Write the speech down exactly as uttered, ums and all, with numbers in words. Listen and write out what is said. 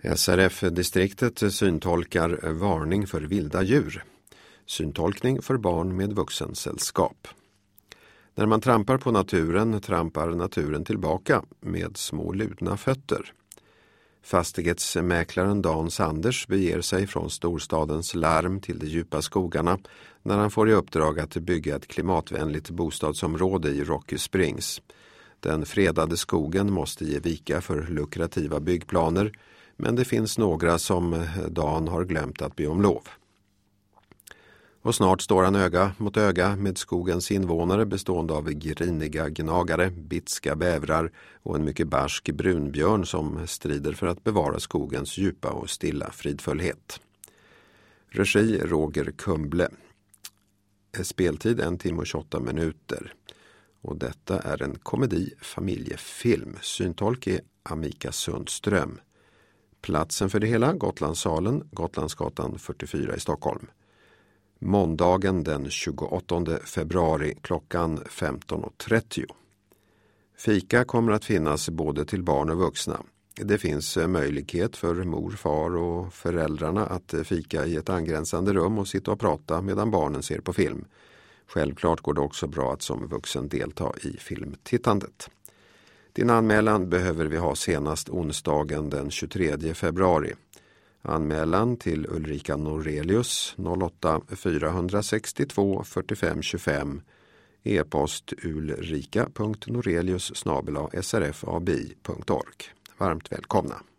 S R F-distriktet syntolkar varning för vilda djur. Syntolkning för barn med vuxensällskap. När man trampar på naturen trampar naturen tillbaka med små ludna fötter. Fastighetsmäklaren Dan Sanders beger sig från storstadens larm till de djupa skogarna när han får i uppdrag att bygga ett klimatvänligt bostadsområde i Rocky Springs. Den fredade skogen måste ge vika för lukrativa byggplaner, men det finns några som Dan har glömt att be om lov. Och snart står han öga mot öga med skogens invånare bestående av griniga gnagare, bitska bävrar och en mycket barsk brunbjörn som strider för att bevara skogens djupa och stilla fridfullhet. Regi Roger Kumble. Speltid en timme och tjugoåtta minuter. Och detta är en komedi-familjefilm. Syntolk är Amika Sundström. Platsen för det hela, Gotlandssalen, Gotlandsgatan fyrtiofyra i Stockholm. Måndagen den tjugoåttonde februari klockan femton och trettio. Fika kommer att finnas både till barn och vuxna. Det finns möjlighet för mor, far och föräldrarna att fika i ett angränsande rum och sitta och prata medan barnen ser på film. Självklart går det också bra att som vuxen delta i filmtittandet. Din anmälan behöver vi ha senast onsdagen den tjugotredje februari. Anmälan till Ulrika Norelius noll åtta fyra sex två fyrtiofem tjugofem, e-post ulrika punkt norelius snabel-a srfab punkt org. Varmt välkomna!